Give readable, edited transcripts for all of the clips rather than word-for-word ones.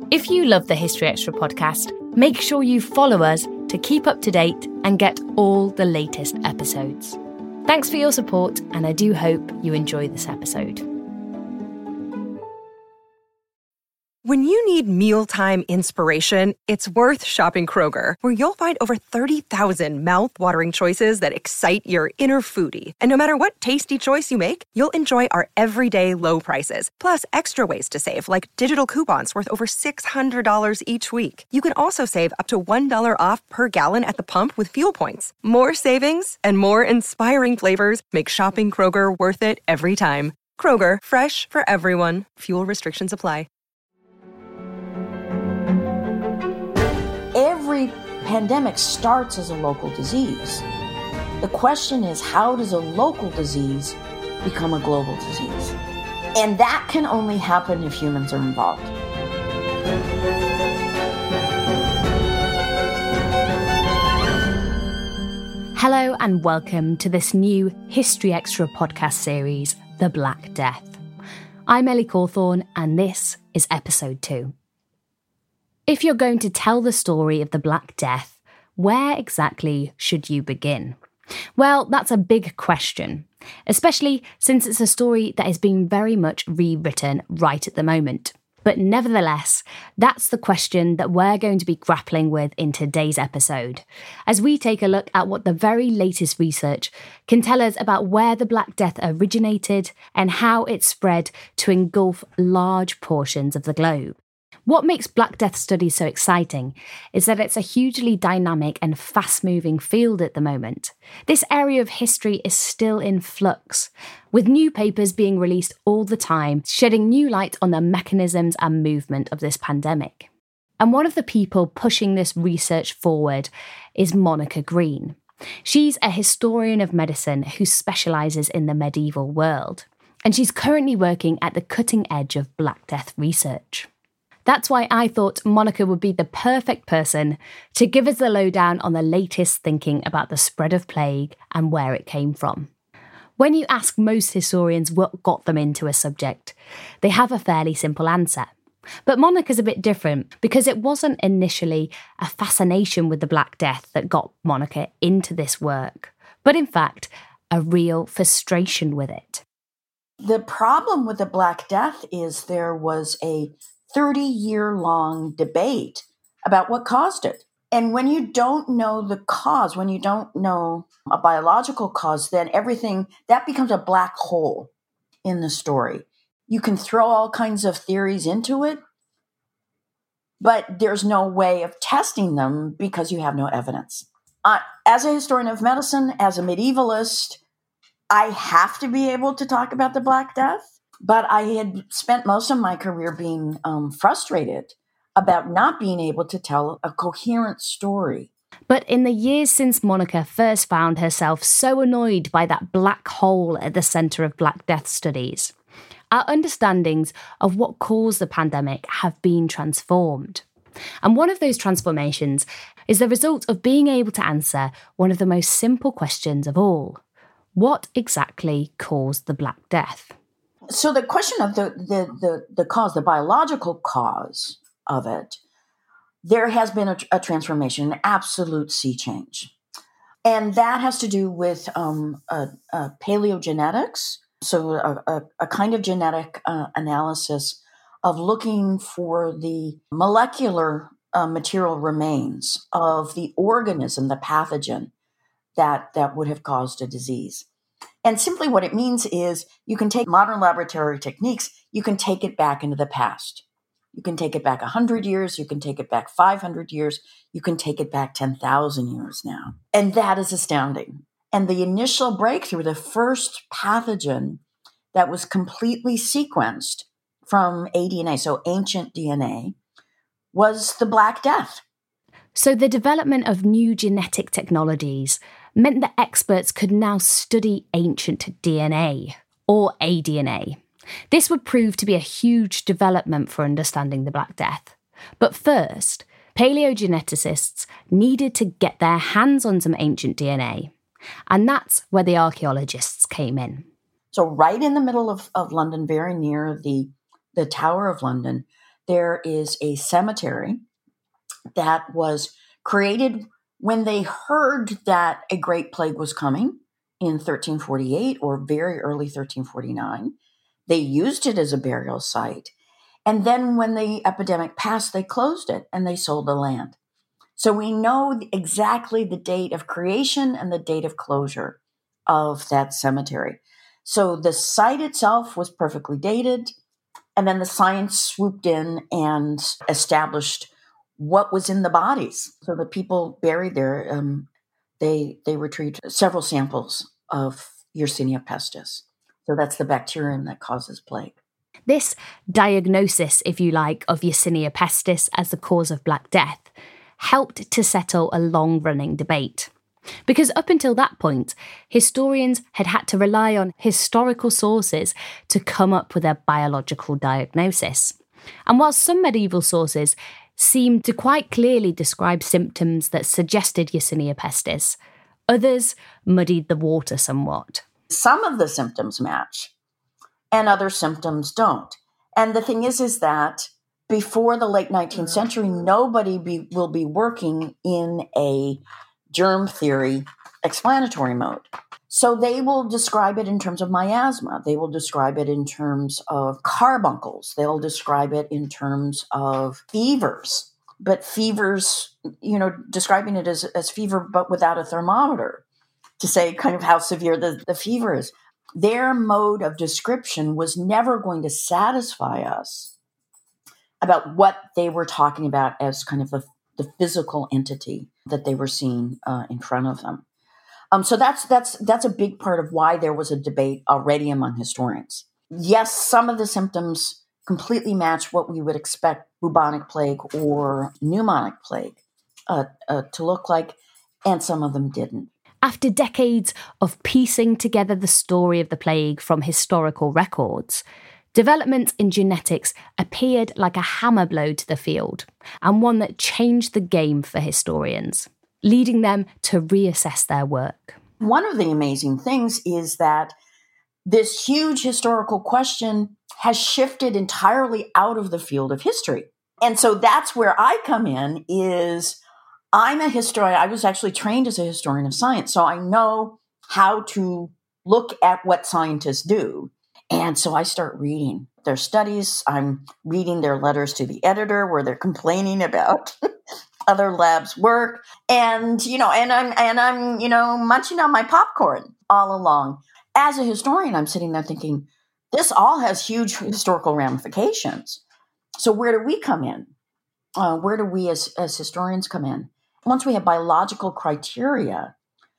If you love the History Extra podcast, make sure you follow us to keep up to date and get all the latest episodes. Thanks for your support, and I do hope you enjoy this episode. When you need mealtime inspiration, it's worth shopping Kroger, where you'll find over 30,000 mouth-watering choices that excite your inner foodie. And no matter what tasty choice you make, you'll enjoy our everyday low prices, plus extra ways to save, like digital coupons worth over $600 each week. You can also save up to $1 off per gallon at the pump with fuel points. More savings and more inspiring flavors make shopping Kroger worth it every time. Kroger, fresh for everyone. Fuel restrictions apply. Every pandemic starts as a local disease. The question is, how does a local disease become a global disease? And that can only happen if humans are involved. Hello and welcome to this new History Extra podcast series, The Black Death. I'm Ellie Cawthorne and this is episode 2. If you're going to tell the story of the Black Death, where exactly should you begin? Well, that's a big question, especially since it's a story that is being very much rewritten right at the moment. But nevertheless, that's the question that we're going to be grappling with in today's episode, as we take a look at what the very latest research can tell us about where the Black Death originated and how it spread to engulf large portions of the globe. What makes Black Death studies so exciting is that it's a hugely dynamic and fast-moving field at the moment. This area of history is still in flux, with new papers being released all the time, shedding new light on the mechanisms and movement of this pandemic. And one of the people pushing this research forward is Monica Green. She's a historian of medicine who specialises in the medieval world, and she's currently working at the cutting edge of Black Death research. That's why I thought Monica would be the perfect person to give us the lowdown on the latest thinking about the spread of plague and where it came from. When you ask most historians what got them into a subject, they have a fairly simple answer. But Monica's a bit different because it wasn't initially a fascination with the Black Death that got Monica into this work, but in fact, a real frustration with it. The problem with the Black Death is there was a 30-year-long debate about what caused it. And when you don't know the cause, when you don't know a biological cause, then everything, that becomes a black hole in the story. You can throw all kinds of theories into it, but there's no way of testing them because you have no evidence. As a historian of medicine, as a medievalist, I have to be able to talk about the Black Death. But I had spent most of my career being frustrated about not being able to tell a coherent story. But in the years since Monica first found herself so annoyed by that black hole at the centre of Black Death studies, our understandings of what caused the pandemic have been transformed. And one of those transformations is the result of being able to answer one of the most simple questions of all. What exactly caused the Black Death? So the question of the cause, the biological cause of it, there has been a transformation, an absolute sea change. And that has to do with paleogenetics, so a kind of genetic analysis of looking for the molecular material remains of the organism, the pathogen that would have caused a disease. And simply what it means is you can take modern laboratory techniques, you can take it back into the past. You can take it back 100 years, you can take it back 500 years, you can take it back 10,000 years now. And that is astounding. And the initial breakthrough, the first pathogen that was completely sequenced from aDNA, so ancient DNA, was the Black Death. So the development of new genetic technologies meant that experts could now study ancient DNA, or aDNA. This would prove to be a huge development for understanding the Black Death. But first, paleogeneticists needed to get their hands on some ancient DNA. And that's where the archaeologists came in. So right in the middle of London, very near the Tower of London, there is a cemetery that was created when they heard that a great plague was coming in 1348 or very early 1349. They used it as a burial site. And then when the epidemic passed, they closed it and they sold the land. So we know exactly the date of creation and the date of closure of that cemetery. So the site itself was perfectly dated. And then the science swooped in and established what was in the bodies. So the people buried there, they retrieved several samples of Yersinia pestis. So that's the bacterium that causes plague. This diagnosis, if you like, of Yersinia pestis as the cause of Black Death helped to settle a long-running debate. Because up until that point, historians had had to rely on historical sources to come up with a biological diagnosis. And while some medieval sources seemed to quite clearly describe symptoms that suggested Yersinia pestis, others muddied the water somewhat. Some of the symptoms match, and other symptoms don't. And the thing is that before the late 19th century, nobody will be working in a germ theory explanatory mode. So they will describe it in terms of miasma. They will describe it in terms of carbuncles. They'll describe it in terms of fevers. But fevers, describing it as fever, but without a thermometer to say kind of how severe the fever is. Their mode of description was never going to satisfy us about what they were talking about as kind of the physical entity that they were seeing in front of them. So that's a big part of why there was a debate already among historians. Yes, some of the symptoms completely match what we would expect bubonic plague or pneumonic plague to look like, and some of them didn't. After decades of piecing together the story of the plague from historical records, developments in genetics appeared like a hammer blow to the field, and one that changed the game for historians, leading them to reassess their work. One of the amazing things is that this huge historical question has shifted entirely out of the field of history. And so that's where I come in. I'm a historian. I was actually trained as a historian of science, so I know how to look at what scientists do. And so I start reading their studies. I'm reading their letters to the editor where they're complaining about other labs' work. And I'm munching on my popcorn all along. As a historian, I'm sitting there thinking, this all has huge historical ramifications. So where do we come in? Where do we as historians come in? Once we have biological criteria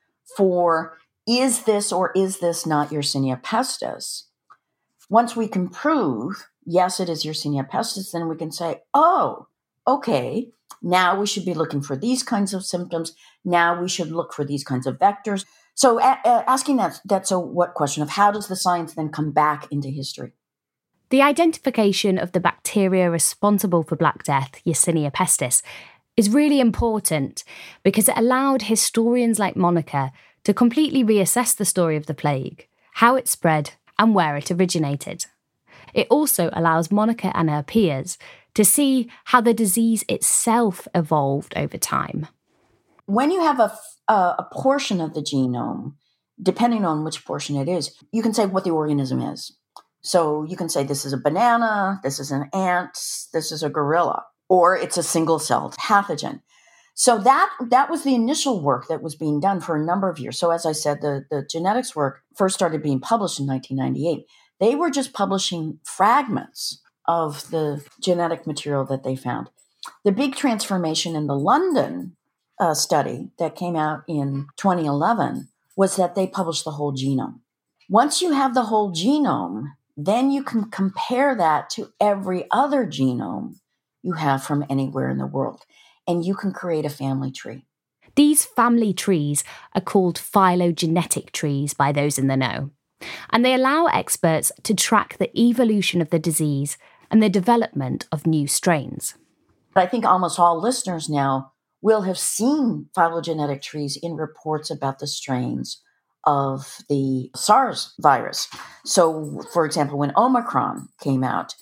for is this or is this not Yersinia pestis, once we can prove, yes, it is Yersinia pestis, then we can say, oh, okay, now we should be looking for these kinds of symptoms. Now we should look for these kinds of vectors. So asking that's a what question of how does the science then come back into history? The identification of the bacteria responsible for Black Death, Yersinia pestis, is really important because it allowed historians like Monica to completely reassess the story of the plague, how it spread, and where it originated. It also allows Monica and her peers to see how the disease itself evolved over time. When you have a portion of the genome, depending on which portion it is, you can say what the organism is. So you can say this is a banana, this is an ant, this is a gorilla, or it's a single-celled pathogen. So that was the initial work that was being done for a number of years. So as I said, the genetics work first started being published in 1998. They were just publishing fragments of the genetic material that they found. The big transformation in the London study that came out in 2011 was that they published the whole genome. Once you have the whole genome, then you can compare that to every other genome you have from anywhere in the world, and you can create a family tree. These family trees are called phylogenetic trees by those in the know, and they allow experts to track the evolution of the disease and the development of new strains. I think almost all listeners now will have seen phylogenetic trees in reports about the strains of the SARS virus. So, for example, when Omicron came out,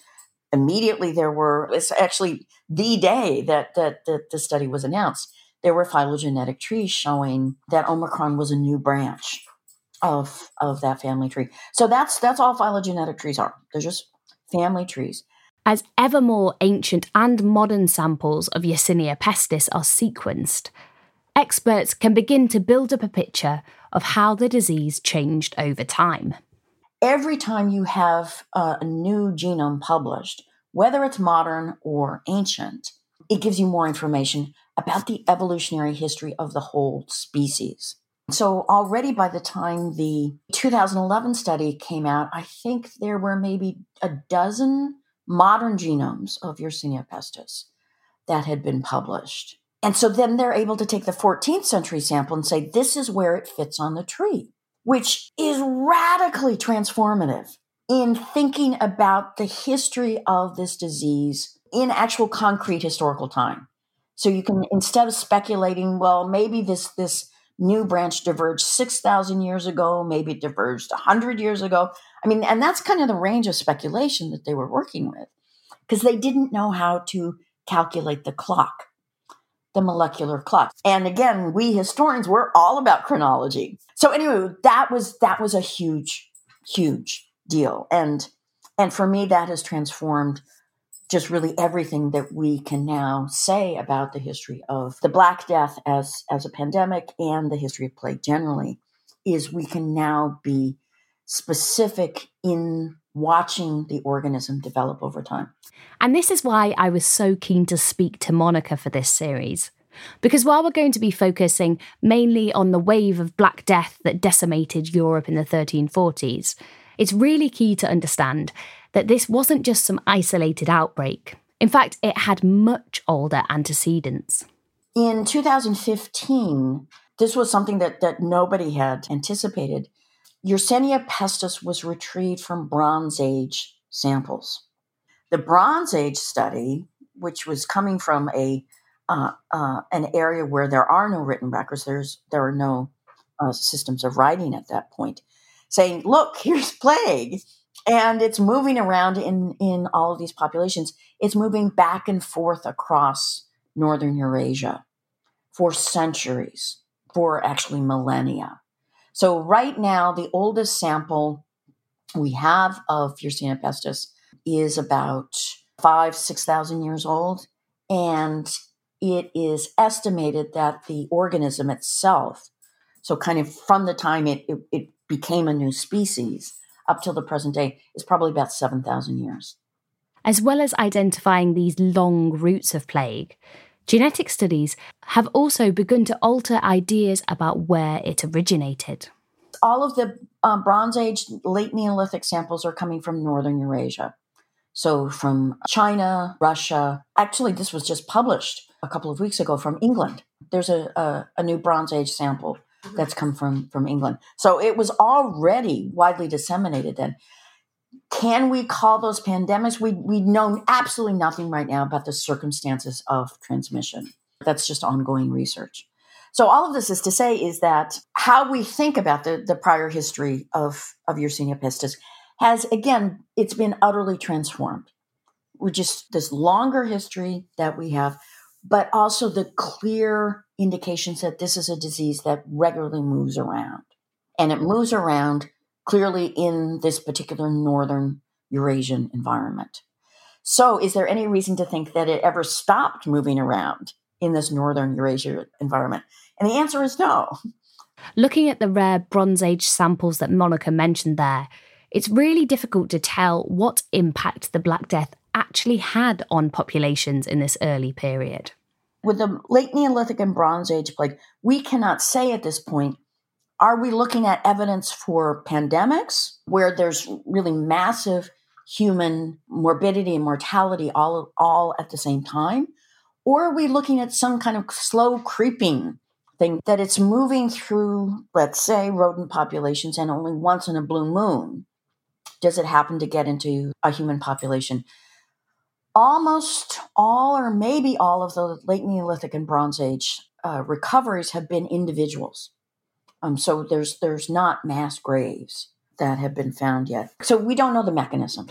immediately it's actually the day that the study was announced, there were phylogenetic trees showing that Omicron was a new branch of that family tree. So that's all phylogenetic trees are. They're just family trees. As ever more ancient and modern samples of Yersinia pestis are sequenced, experts can begin to build up a picture of how the disease changed over time. Every time you have a new genome published, whether it's modern or ancient, it gives you more information about the evolutionary history of the whole species. So already by the time the 2011 study came out, I think there were maybe a dozen modern genomes of Yersinia pestis that had been published. And so then they're able to take the 14th century sample and say, this is where it fits on the tree, which is radically transformative in thinking about the history of this disease in actual concrete historical time. So you can, instead of speculating, well, maybe this new branch diverged 6,000 years ago, maybe it diverged 100 years ago. I mean, and that's kind of the range of speculation that they were working with, because they didn't know how to calculate the clock, the molecular clock. And again, we historians, we're all about chronology. So anyway, that was a huge, huge deal. And for me, that has transformed just really everything that we can now say about the history of the Black Death as a pandemic and the history of plague generally, is we can now be specific in watching the organism develop over time. And this is why I was so keen to speak to Monica for this series. Because while we're going to be focusing mainly on the wave of Black Death that decimated Europe in the 1340s, it's really key to understand that this wasn't just some isolated outbreak. In fact, it had much older antecedents. In 2015, this was something that nobody had anticipated. Yersinia pestis was retrieved from Bronze Age samples. The Bronze Age study, which was coming from an area where there are no written records, there are no systems of writing at that point, saying, look, here's plague. And it's moving around in all of these populations. It's moving back and forth across northern Eurasia for centuries, for actually millennia. So right now, the oldest sample we have of Yersinia pestis is about 6,000 years old. And it is estimated that the organism itself, so kind of from the time it became a new species up till the present day, is probably about 7,000 years. As well as identifying these long routes of plague, genetic studies have also begun to alter ideas about where it originated. All of the Bronze Age, late Neolithic samples are coming from northern Eurasia. So from China, Russia. Actually, this was just published a couple of weeks ago from England. There's a new Bronze Age sample that's come from England. So it was already widely disseminated then. Can we call those pandemics? We know absolutely nothing right now about the circumstances of transmission. That's just ongoing research. So all of this is to say is that how we think about the prior history of Yersinia pestis has, again, it's been utterly transformed. We're just this longer history that we have, but also the clear indications that this is a disease that regularly moves around. And it moves around clearly in this particular northern Eurasian environment. So is there any reason to think that it ever stopped moving around in this northern Eurasia environment? And the answer is no. Looking at the rare Bronze Age samples that Monica mentioned there, it's really difficult to tell what impact the Black Death actually had on populations in this early period. With the late Neolithic and Bronze Age plague, we cannot say at this point, are we looking at evidence for pandemics where there's really massive human morbidity and mortality all at the same time? Or are we looking at some kind of slow creeping thing that it's moving through, let's say, rodent populations, and only once in a blue moon does it happen to get into a human population? Almost all, or maybe all, of the late Neolithic and Bronze Age recoveries have been individuals. So there's not mass graves that have been found yet. So we don't know the mechanisms.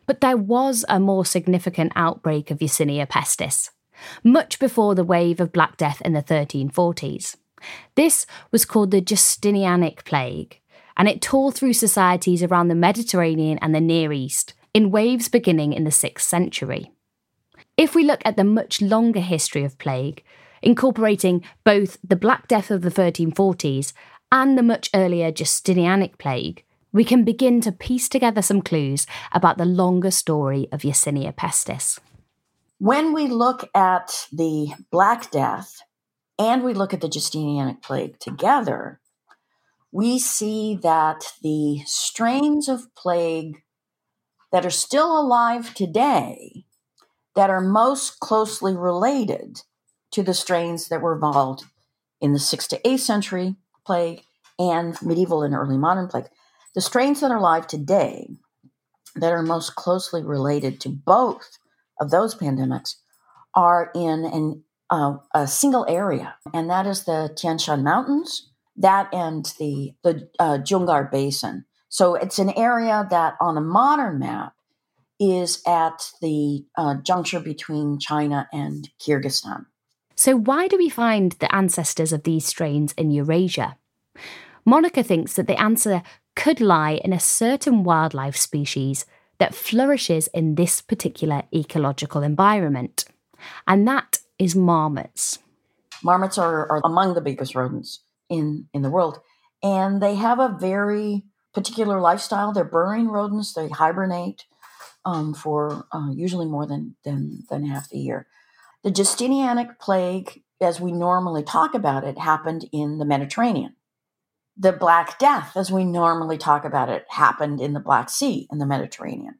But there was a more significant outbreak of Yersinia pestis, much before the wave of Black Death in the 1340s. This was called the Justinianic Plague, and it tore through societies around the Mediterranean and the Near East, in waves beginning in the 6th century. If we look at the much longer history of plague, incorporating both the Black Death of the 1340s and the much earlier Justinianic Plague, we can begin to piece together some clues about the longer story of Yersinia pestis. When we look at the Black Death and we look at the Justinianic Plague together, we see that the strains of plague that are still alive today, that are most closely related to the strains that were involved in the 6th to 8th century plague and medieval and early modern plague, the strains that are alive today that are most closely related to both of those pandemics are in a single area, and that is the Tian Shan Mountains, that and the Dzungar Basin. So it's an area that on a modern map is at the juncture between China and Kyrgyzstan. So why do we find the ancestors of these strains in Eurasia? Monica thinks that the answer could lie in a certain wildlife species that flourishes in this particular ecological environment, and that is marmots. Marmots are among the biggest rodents in the world, and they have a very particular lifestyle. They're burrowing rodents. They hibernate for usually more than half the year. The Justinianic Plague, as we normally talk about it, happened in the Mediterranean. The Black Death, as we normally talk about it, happened in the Black Sea and the Mediterranean.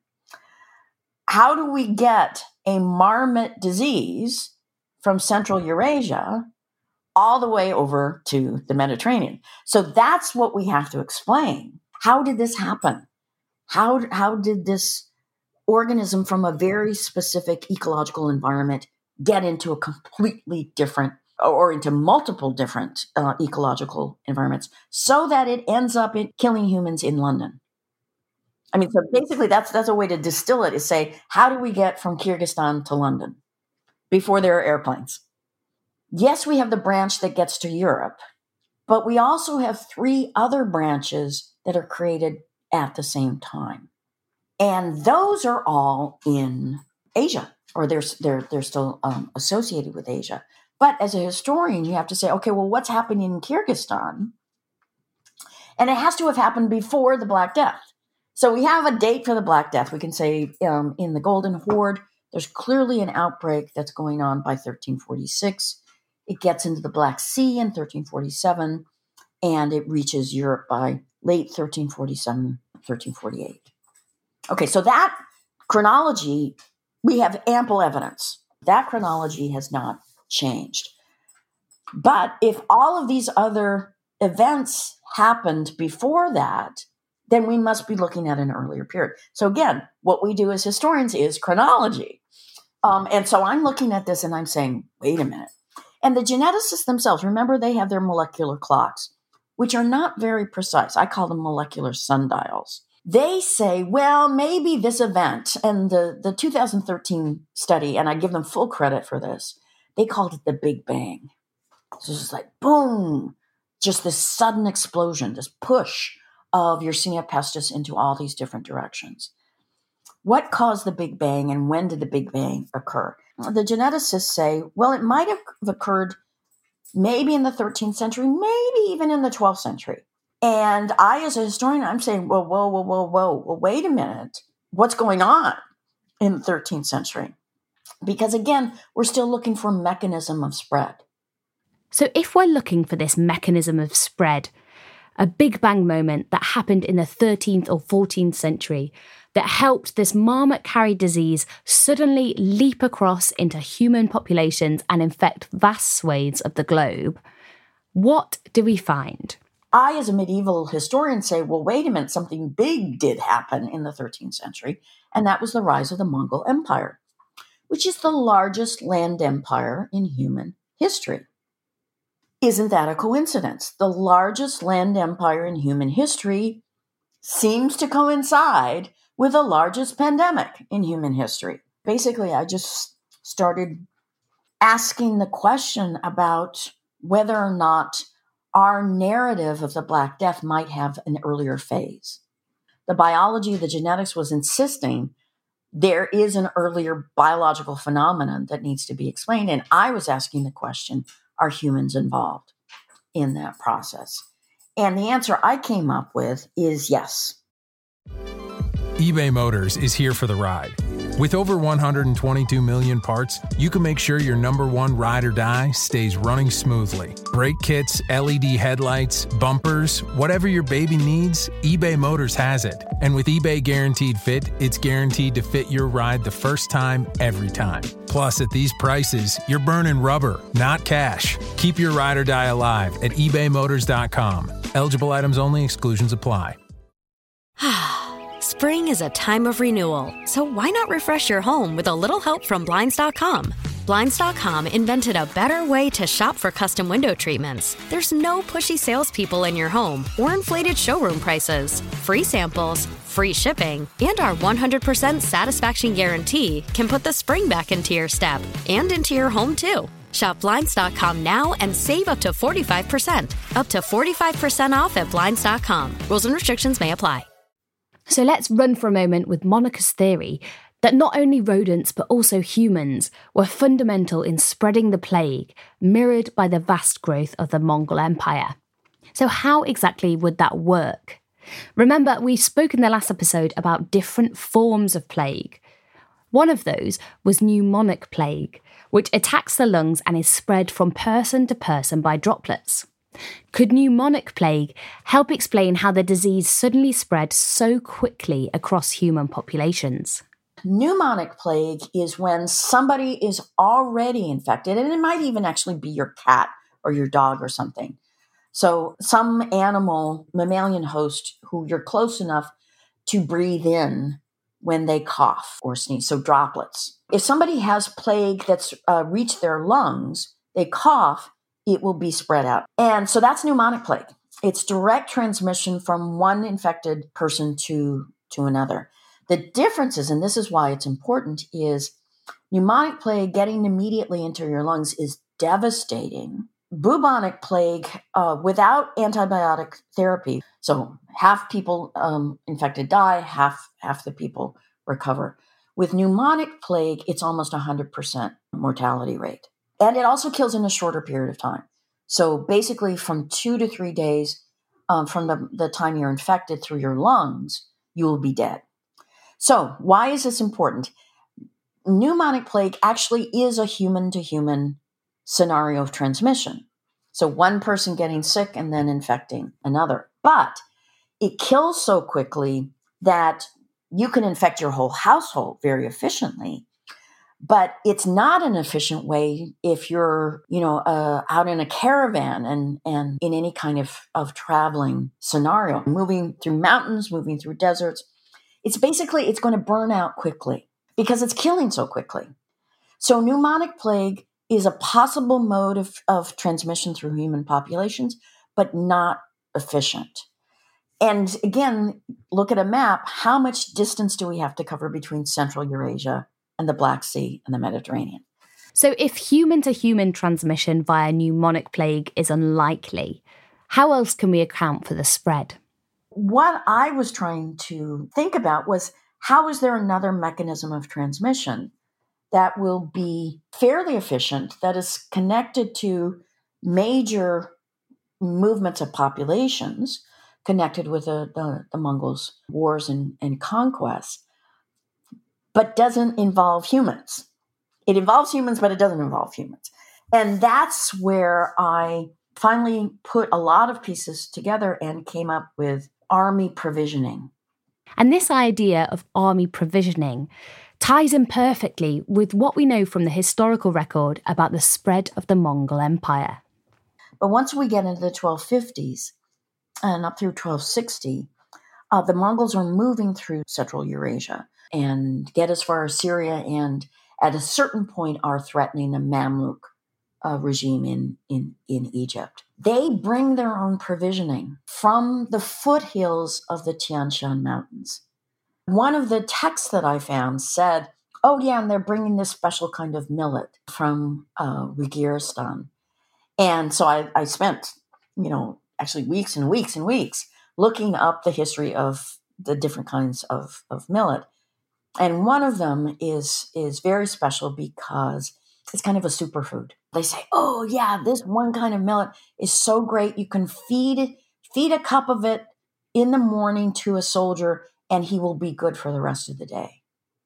How do we get a marmot disease from Central Eurasia all the way over to the Mediterranean? So that's what we have to explain. How did this happen? How did this organism from a very specific ecological environment get into a completely different or into multiple different ecological environments so that it ends up killing humans in London? I mean, so basically that's a way to distill it, is say, how do we get from Kyrgyzstan to London before there are airplanes? Yes, we have the branch that gets to Europe, but we also have 3 other branches that are created at the same time. And those are all in Asia, or they're still associated with Asia. But as a historian, you have to say, okay, well, what's happening in Kyrgyzstan? And it has to have happened before the Black Death. So we have a date for the Black Death. We can say in the Golden Horde, there's clearly an outbreak that's going on by 1346. It gets into the Black Sea in 1347, and it reaches Europe by late 1347, 1348. Okay, so that chronology, we have ample evidence. That chronology has not changed. But if all of these other events happened before that, then we must be looking at an earlier period. So again, what we do as historians is chronology. And so I'm looking at this and I'm saying, wait a minute. And the geneticists themselves, remember, they have their molecular clocks, which are not very precise. I call them molecular sundials. They say, well, maybe this event, and the 2013 study, and I give them full credit for this, they called it the Big Bang. So it's just like, boom, just this sudden explosion, this push of Yersinia pestis into all these different directions. What caused the Big Bang, and when did the Big Bang occur? The geneticists say, well, it might have occurred maybe in the 13th century, maybe even in the 12th century. And I, as a historian, I'm saying, whoa, wait a minute. What's going on in the 13th century? Because again, we're still looking for a mechanism of spread. So if we're looking for this mechanism of spread, a Big Bang moment that happened in the 13th or 14th century that helped this marmot-carried disease suddenly leap across into human populations and infect vast swathes of the globe, what do we find? I, as a medieval historian, say, well, wait a minute, something big did happen in the 13th century, and that was the rise of the Mongol Empire, which is the largest land empire in human history. Isn't that a coincidence? The largest land empire in human history seems to coincide with the largest pandemic in human history. Basically, I just started asking the question about whether or not our narrative of the Black Death might have an earlier phase. The biology, the genetics was insisting there is an earlier biological phenomenon that needs to be explained. And I was asking the question, are humans involved in that process? And the answer I came up with is yes. eBay Motors is here for the ride. With over 122 million parts, you can make sure your number one ride or die stays running smoothly. Brake kits, LED headlights, bumpers, whatever your baby needs, eBay Motors has it. And with eBay Guaranteed Fit, it's guaranteed to fit your ride the first time, every time. Plus, at these prices, you're burning rubber, not cash. Keep your ride or die alive at ebaymotors.com. Eligible items only. Exclusions apply. Spring is a time of renewal, so why not refresh your home with a little help from Blinds.com? Blinds.com invented a better way to shop for custom window treatments. There's no pushy salespeople in your home or inflated showroom prices. Free samples, free shipping, and our 100% satisfaction guarantee can put the spring back into your step and into your home, too. Shop Blinds.com now and save up to 45%. Up to 45% off at Blinds.com. Rules and restrictions may apply. So let's run for a moment with Monica's theory that not only rodents but also humans were fundamental in spreading the plague, mirrored by the vast growth of the Mongol Empire. So how exactly would that work? Remember, we spoke in the last episode about different forms of plague. One of those was pneumonic plague, which attacks the lungs and is spread from person to person by droplets. Could pneumonic plague help explain how the disease suddenly spread so quickly across human populations? Pneumonic plague is when somebody is already infected, and it might even actually be your cat or your dog or something. So some animal, mammalian host who you're close enough to breathe in when they cough or sneeze, so droplets. If somebody has plague that's reached their lungs, they cough, it will be spread out. And so that's pneumonic plague. It's direct transmission from one infected person to another. The difference is, and this is why it's important, is pneumonic plague getting immediately into your lungs is devastating. Bubonic plague without antibiotic therapy, so half people infected die, half the people recover. With pneumonic plague, it's almost 100% mortality rate. And it also kills in a shorter period of time. So basically from 2 to 3 days from the time you're infected through your lungs, you will be dead. So why is this important? Pneumonic plague actually is a human-to-human scenario of transmission. So one person getting sick and then infecting another. But it kills so quickly that you can infect your whole household very efficiently. But it's not an efficient way if you're, out in a caravan and in any kind of traveling scenario, moving through mountains, moving through deserts. It's going to burn out quickly because it's killing so quickly. So pneumonic plague is a possible mode of transmission through human populations, but not efficient. And again, look at a map. How much distance do we have to cover between Central Eurasia and the Black Sea and the Mediterranean? So if human-to-human transmission via pneumonic plague is unlikely, how else can we account for the spread? What I was trying to think about was, how is there another mechanism of transmission that will be fairly efficient, that is connected to major movements of populations, connected with the Mongols' wars and conquests, but doesn't involve humans. It involves humans, but it doesn't involve humans. And that's where I finally put a lot of pieces together and came up with army provisioning. And this idea of army provisioning ties in perfectly with what we know from the historical record about the spread of the Mongol Empire. But once we get into the 1250s and up through 1260, the Mongols are moving through Central Eurasia and get as far as Syria, and at a certain point are threatening the Mamluk regime in Egypt. They bring their own provisioning from the foothills of the Tian Shan Mountains. One of the texts that I found said, oh yeah, and they're bringing this special kind of millet from Waziristan. And so I spent, actually weeks and weeks and weeks looking up the history of the different kinds of millet. And one of them is very special because it's kind of a superfood. They say, oh yeah, this one kind of millet is so great. You can feed a cup of it in the morning to a soldier and he will be good for the rest of the day.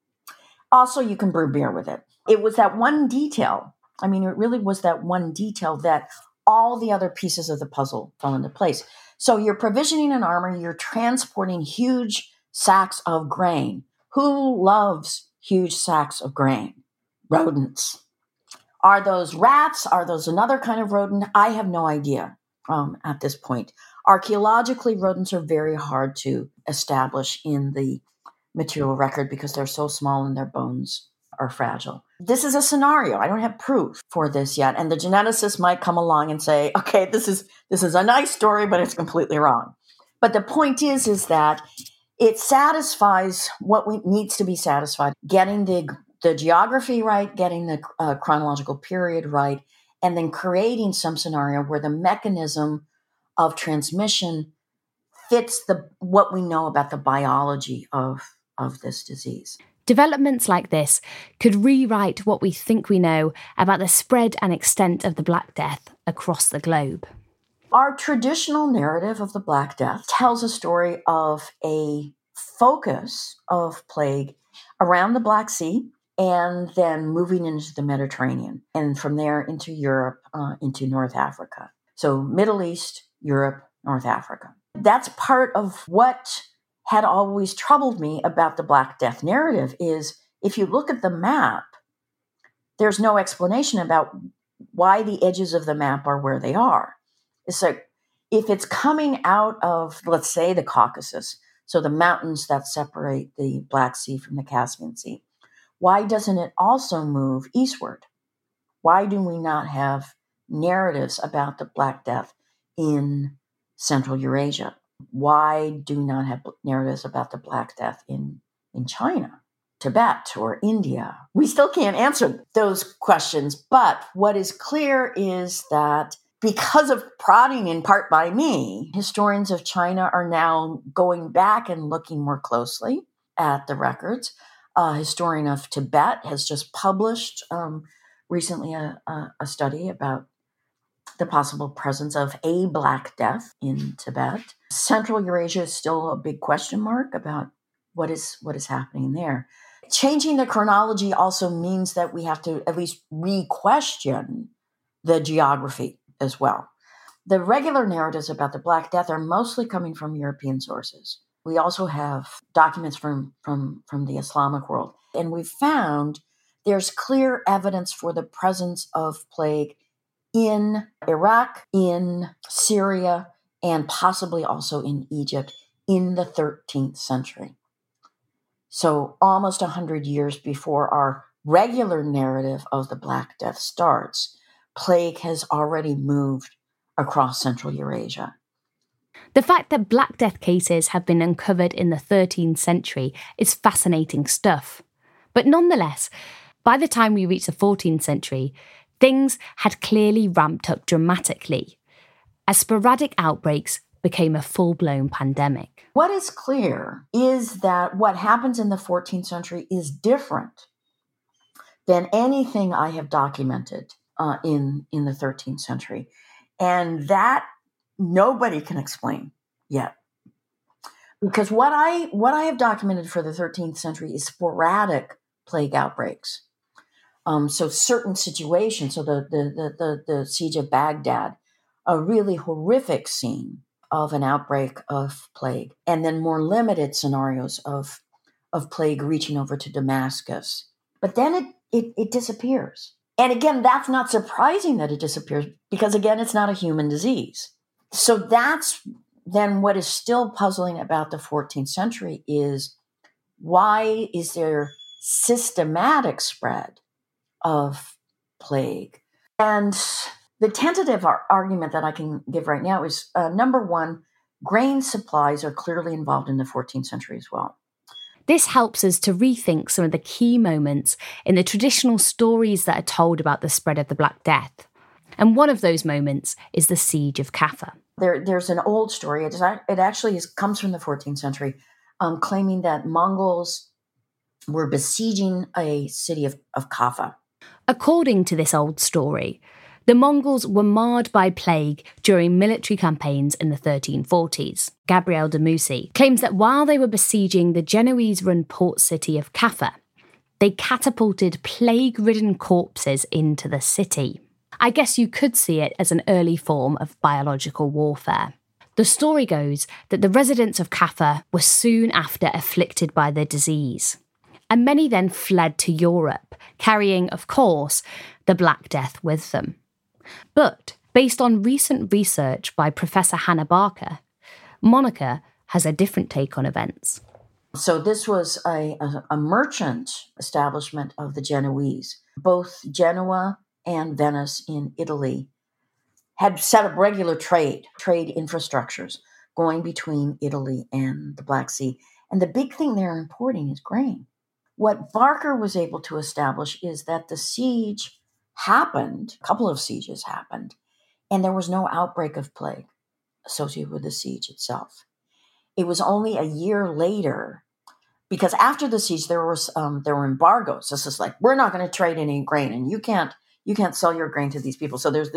Also, you can brew beer with it. It was that one detail. I mean, it really was that one detail that all the other pieces of the puzzle fell into place. So you're provisioning an army, you're transporting huge sacks of grain. Who loves huge sacks of grain? Rodents. Are those rats? Are those another kind of rodent? I have no idea at this point. Archaeologically, rodents are very hard to establish in the material record because they're so small and their bones are fragile. This is a scenario. I don't have proof for this yet. And the geneticists might come along and say, okay, this is a nice story, but it's completely wrong. But the point is that it satisfies what needs to be satisfied, getting the geography right, getting the chronological period right, and then creating some scenario where the mechanism of transmission fits what we know about the biology of this disease. Developments like this could rewrite what we think we know about the spread and extent of the Black Death across the globe. Our traditional narrative of the Black Death tells a story of a focus of plague around the Black Sea and then moving into the Mediterranean and from there into Europe, into North Africa. So Middle East, Europe, North Africa. That's part of what had always troubled me about the Black Death narrative is if you look at the map, there's no explanation about why the edges of the map are where they are. It's like if it's coming out of, let's say, the Caucasus, so the mountains that separate the Black Sea from the Caspian Sea, why doesn't it also move eastward? Why do we not have narratives about the Black Death in Central Eurasia? Why do we not have narratives about the Black Death in China, Tibet, or India? We still can't answer those questions, but what is clear is that because of prodding in part by me, historians of China are now going back and looking more closely at the records. A historian of Tibet has just published recently a study about the possible presence of a Black Death in Tibet. Central Eurasia is still a big question mark about what is happening there. Changing the chronology also means that we have to at least re-question the geography as well. The regular narratives about the Black Death are mostly coming from European sources. We also have documents from the Islamic world. And we've found there's clear evidence for the presence of plague in Iraq, in Syria, and possibly also in Egypt in the 13th century. So almost 100 years before our regular narrative of the Black Death starts, plague has already moved across Central Eurasia. The fact that Black Death cases have been uncovered in the 13th century is fascinating stuff. But nonetheless, by the time we reach the 14th century, things had clearly ramped up dramatically, as sporadic outbreaks became a full-blown pandemic. What is clear is that what happens in the 14th century is different than anything I have documented in the 13th century. And that nobody can explain yet. Because what I have documented for the 13th century is sporadic plague outbreaks. So certain situations, so the siege of Baghdad, a really horrific scene of an outbreak of plague, and then more limited scenarios of plague reaching over to Damascus. But then it disappears. And again, that's not surprising that it disappears because, again, it's not a human disease. So that's then what is still puzzling about the 14th century is why is there systematic spread of plague? And the tentative argument that I can give right now is, number one, grain supplies are clearly involved in the 14th century as well. This helps us to rethink some of the key moments in the traditional stories that are told about the spread of the Black Death. And one of those moments is the Siege of Kaffa. There's an old story, it actually comes from the 14th century, claiming that Mongols were besieging a city of Kaffa. According to this old story, the Mongols were marred by plague during military campaigns in the 1340s. Gabriel de Mussy claims that while they were besieging the Genoese-run port city of Kaffa, they catapulted plague-ridden corpses into the city. I guess you could see it as an early form of biological warfare. The story goes that the residents of Kaffa were soon after afflicted by the disease, and many then fled to Europe, carrying, of course, the Black Death with them. But, based on recent research by Professor Hannah Barker, Monica has a different take on events. So this was a merchant establishment of the Genoese. Both Genoa and Venice in Italy had set up regular trade infrastructures going between Italy and the Black Sea. And the big thing they're importing is grain. What Barker was able to establish is that the siege happened, a couple of sieges happened, and there was no outbreak of plague associated with the siege itself. It was only a year later, because after the siege there were embargoes. This is like, we're not going to trade any grain, and you can't sell your grain to these people. So there's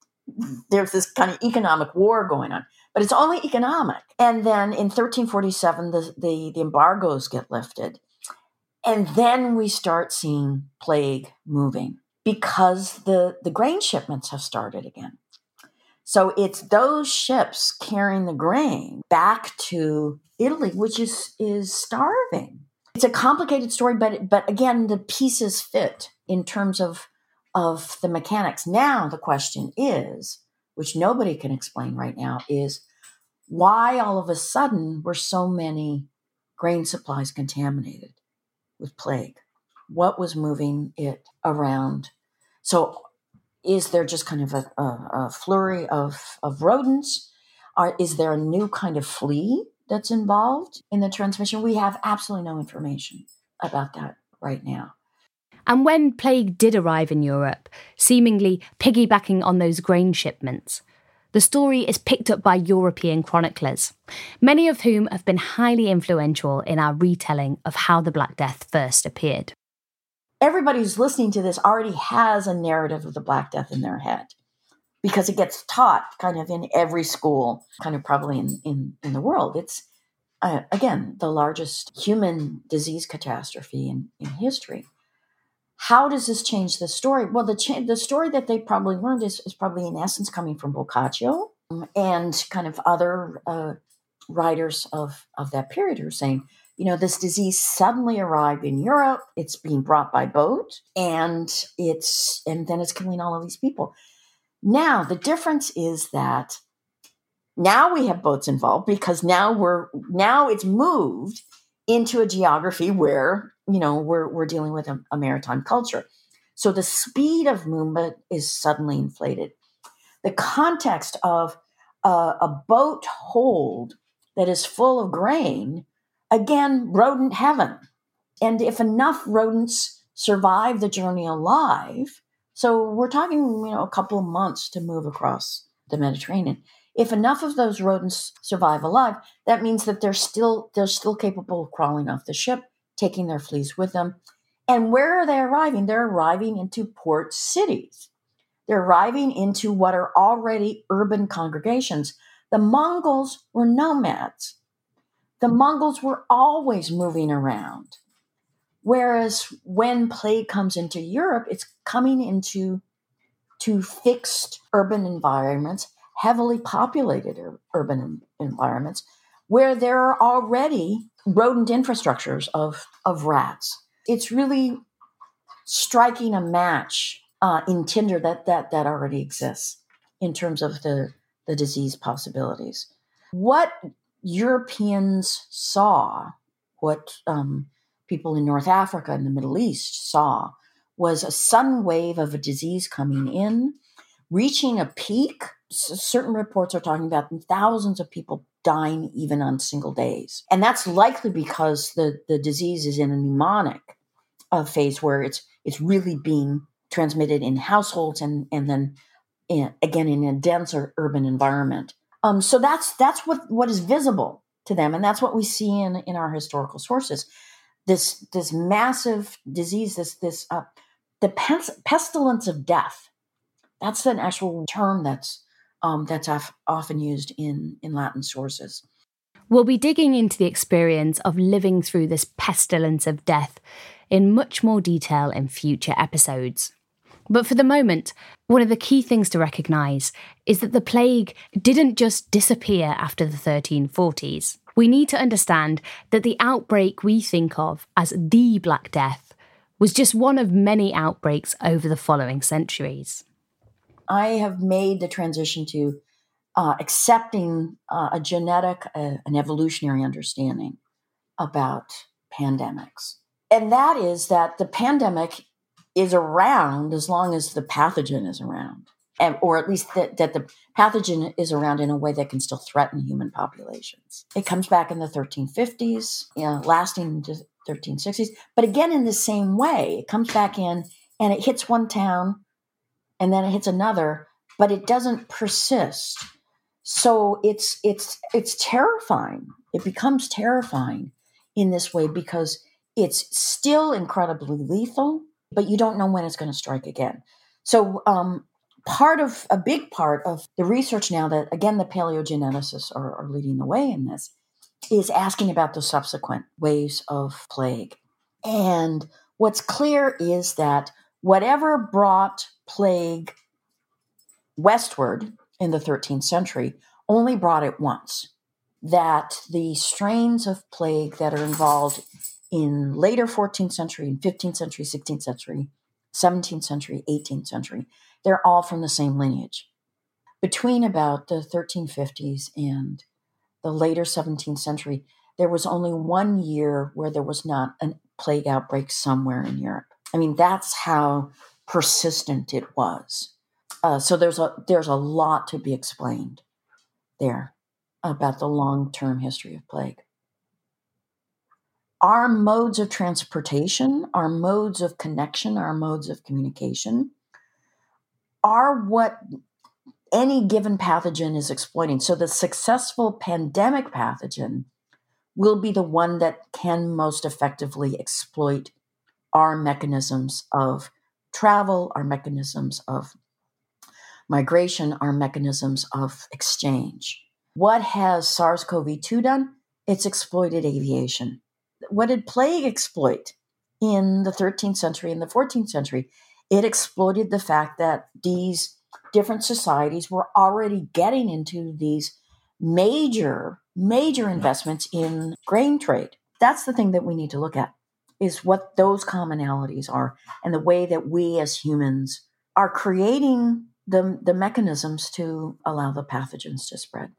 this kind of economic war going on, but it's only economic. And then in 1347, the embargoes get lifted, and then we start seeing plague moving, because the grain shipments have started again. So it's those ships carrying the grain back to Italy, which is starving. It's a complicated story, but again, the pieces fit in terms of the mechanics. Now the question is, which nobody can explain right now, is why all of a sudden were so many grain supplies contaminated with plague? What was moving it around? So is there just kind of a flurry of rodents? Is there a new kind of flea that's involved in the transmission? We have absolutely no information about that right now. And when plague did arrive in Europe, seemingly piggybacking on those grain shipments, the story is picked up by European chroniclers, many of whom have been highly influential in our retelling of how the Black Death first appeared. Everybody who's listening to this already has a narrative of the Black Death in their head, because it gets taught kind of in every school, kind of probably in the world. It's, again, the largest human disease catastrophe in history. How does this change the story? Well, the story that they probably learned is probably in essence coming from Boccaccio and kind of other writers of that period who are saying, this disease suddenly arrived in Europe. It's being brought by boat, and then it's killing all of these people. Now, the difference is that now we have boats involved, because now it's moved into a geography where, we're dealing with a maritime culture. So the speed of movement is suddenly inflated. The context of a boat hold that is full of grain, again, rodent heaven. And if enough rodents survive the journey alive, so we're talking, a couple of months to move across the Mediterranean. If enough of those rodents survive alive, that means that they're still capable of crawling off the ship, taking their fleas with them. And where are they arriving? They're arriving into port cities. They're arriving into what are already urban congregations. The Mongols were nomads. The Mongols were always moving around. Whereas when plague comes into Europe, it's coming into fixed urban environments, heavily populated urban environments, where there are already rodent infrastructures of rats. It's really striking a match in Tinder that already exists in terms of the disease possibilities. What Europeans saw, what people in North Africa and the Middle East saw, was a sudden wave of a disease coming in, reaching a peak. Certain reports are talking about thousands of people dying even on single days. And that's likely because the disease is in a pneumonic phase where it's really being transmitted in households and then again in a denser urban environment. So that's what is visible to them, and that's what we see in our historical sources. This massive disease, the pestilence of death. That's an actual term that's often used in Latin sources. We'll be digging into the experience of living through this pestilence of death in much more detail in future episodes. But for the moment, one of the key things to recognise is that the plague didn't just disappear after the 1340s. We need to understand that the outbreak we think of as the Black Death was just one of many outbreaks over the following centuries. I have made the transition to accepting a genetic, an evolutionary understanding about pandemics. And that is that the pandemic is around as long as the pathogen is around, or at least that the pathogen is around in a way that can still threaten human populations. It comes back in the 1350s, lasting into 1360s. But again, in the same way, it comes back in and it hits one town and then it hits another, but it doesn't persist. So it's terrifying. It becomes terrifying in this way because it's still incredibly lethal, but you don't know when it's going to strike again. So a big part of the research now that, again, the paleogeneticists are leading the way in this, is asking about the subsequent waves of plague. And what's clear is that whatever brought plague westward in the 13th century only brought it once. That the strains of plague that are involved in later 14th century, and 15th century, 16th century, 17th century, 18th century, they're all from the same lineage. Between about the 1350s and the later 17th century, there was only 1 year where there was not a plague outbreak somewhere in Europe. I mean, that's how persistent it was. So there's a lot to be explained there about the long-term history of plague. Our modes of transportation, our modes of connection, our modes of communication are what any given pathogen is exploiting. So the successful pandemic pathogen will be the one that can most effectively exploit our mechanisms of travel, our mechanisms of migration, our mechanisms of exchange. What has SARS-CoV-2 done? It's exploited aviation. What did plague exploit in the 13th century and the 14th century? It exploited the fact that these different societies were already getting into these major investments in grain trade. That's the thing that we need to look at, is what those commonalities are and the way that we as humans are creating the mechanisms to allow the pathogens to spread.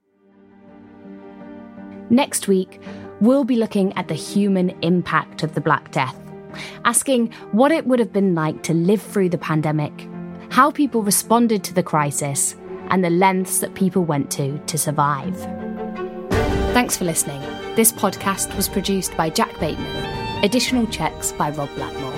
Next week, we'll be looking at the human impact of the Black Death, asking what it would have been like to live through the pandemic, how people responded to the crisis, and the lengths that people went to survive. Thanks for listening. This podcast was produced by Jack Bateman. Additional checks by Rob Blackmore.